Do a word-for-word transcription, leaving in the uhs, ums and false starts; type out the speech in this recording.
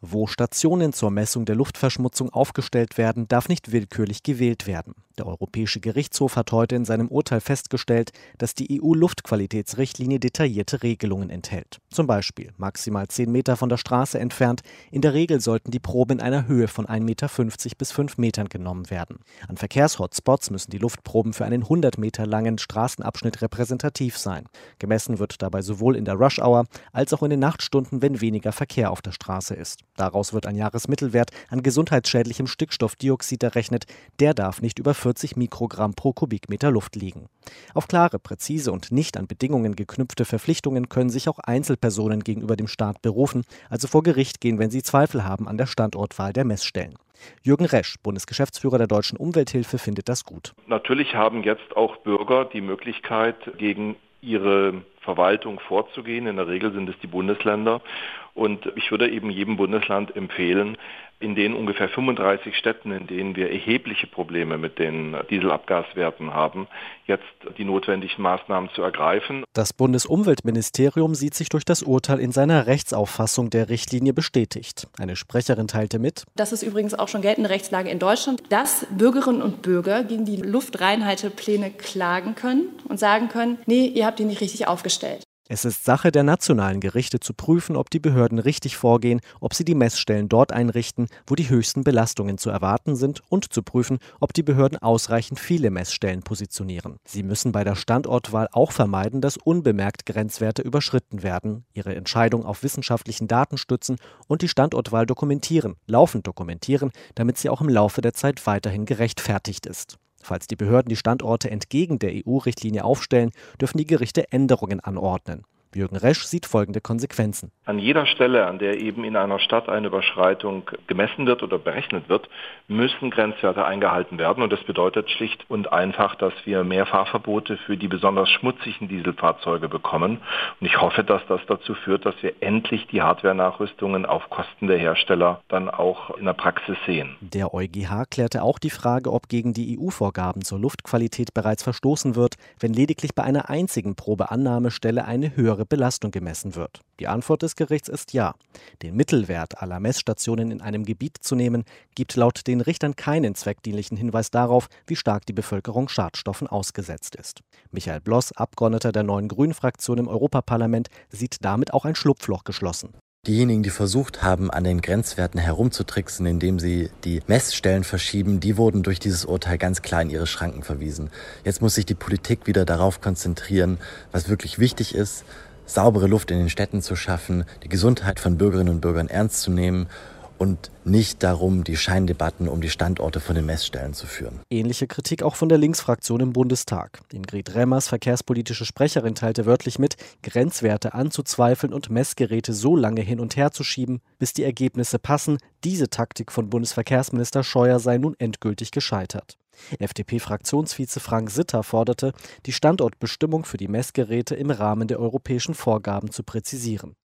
Wo Stationen zur Messung der Luftverschmutzung aufgestellt werden, darf nicht willkürlich gewählt werden. Der Europäische Gerichtshof hat heute in seinem Urteil festgestellt, dass die E U-Luftqualitätsrichtlinie detaillierte Regelungen enthält. Zum Beispiel maximal zehn Meter von der Straße entfernt. In der Regel sollten die Proben in einer Höhe von ein Meter fünfzig bis fünf Metern genommen werden. An Verkehrshotspots müssen die Luftproben für einen hundert Meter langen Straßenabschnitt repräsentativ sein. Gemessen wird dabei sowohl in der Rush-Hour als auch in den Nachtstunden, wenn weniger Verkehr auf der Straße ist. Daraus wird ein Jahresmittelwert an gesundheitsschädlichem Stickstoffdioxid errechnet. Der darf nicht über vierzig Mikrogramm pro Kubikmeter Luft liegen. Auf klare, präzise und nicht an Bedingungen geknüpfte Verpflichtungen können sich auch Einzelpersonen gegenüber dem Staat berufen, also vor Gericht gehen, wenn sie Zweifel haben an der Standortwahl der Messstellen. Jürgen Resch, Bundesgeschäftsführer der Deutschen Umwelthilfe, findet das gut. Natürlich haben jetzt auch Bürger die Möglichkeit, gegen ihre Verwaltung vorzugehen. In der Regel sind es die Bundesländer. Und ich würde eben jedem Bundesland empfehlen, in den ungefähr fünfunddreißig Städten, in denen wir erhebliche Probleme mit den Dieselabgaswerten haben, jetzt die notwendigen Maßnahmen zu ergreifen. Das Bundesumweltministerium sieht sich durch das Urteil in seiner Rechtsauffassung der Richtlinie bestätigt. Eine Sprecherin teilte mit: Das ist übrigens auch schon geltende Rechtslage in Deutschland, dass Bürgerinnen und Bürger gegen die Luftreinhaltepläne klagen können und sagen können, nee, ihr habt die nicht richtig aufgestellt. Es ist Sache der nationalen Gerichte zu prüfen, ob die Behörden richtig vorgehen, ob sie die Messstellen dort einrichten, wo die höchsten Belastungen zu erwarten sind, und zu prüfen, ob die Behörden ausreichend viele Messstellen positionieren. Sie müssen bei der Standortwahl auch vermeiden, dass unbemerkt Grenzwerte überschritten werden, ihre Entscheidung auf wissenschaftlichen Daten stützen und die Standortwahl dokumentieren, laufend dokumentieren, damit sie auch im Laufe der Zeit weiterhin gerechtfertigt ist. Falls die Behörden die Standorte entgegen der E U-Richtlinie aufstellen, dürfen die Gerichte Änderungen anordnen. Jürgen Resch sieht folgende Konsequenzen. An jeder Stelle, an der eben in einer Stadt eine Überschreitung gemessen wird oder berechnet wird, müssen Grenzwerte eingehalten werden. Und das bedeutet schlicht und einfach, dass wir mehr Fahrverbote für die besonders schmutzigen Dieselfahrzeuge bekommen. Und ich hoffe, dass das dazu führt, dass wir endlich die Hardware-Nachrüstungen auf Kosten der Hersteller dann auch in der Praxis sehen. Der EuGH klärte auch die Frage, ob gegen die E U-Vorgaben zur Luftqualität bereits verstoßen wird, wenn lediglich bei einer einzigen Probeannahmestelle eine höhere Belastung gemessen wird. Die Antwort des Gerichts ist ja. Den Mittelwert aller Messstationen in einem Gebiet zu nehmen, gibt laut den Richtern keinen zweckdienlichen Hinweis darauf, wie stark die Bevölkerung Schadstoffen ausgesetzt ist. Michael Bloss, Abgeordneter der Neuen Grünen-Fraktion im Europaparlament, sieht damit auch ein Schlupfloch geschlossen. Diejenigen, die versucht haben, an den Grenzwerten herumzutricksen, indem sie die Messstellen verschieben, die wurden durch dieses Urteil ganz klar in ihre Schranken verwiesen. Jetzt muss sich die Politik wieder darauf konzentrieren, was wirklich wichtig ist: saubere Luft in den Städten zu schaffen, die Gesundheit von Bürgerinnen und Bürgern ernst zu nehmen und nicht darum, die Scheindebatten um die Standorte von den Messstellen zu führen. Ähnliche Kritik auch von der Linksfraktion im Bundestag. Ingrid Remmers, verkehrspolitische Sprecherin, teilte wörtlich mit, Grenzwerte anzuzweifeln und Messgeräte so lange hin und her zu schieben, bis die Ergebnisse passen. Diese Taktik von Bundesverkehrsminister Scheuer sei nun endgültig gescheitert. F D P-Fraktionsvize Frank Sitter forderte, die Standortbestimmung für die Messgeräte im Rahmen der europäischen Vorgaben zu präzisieren.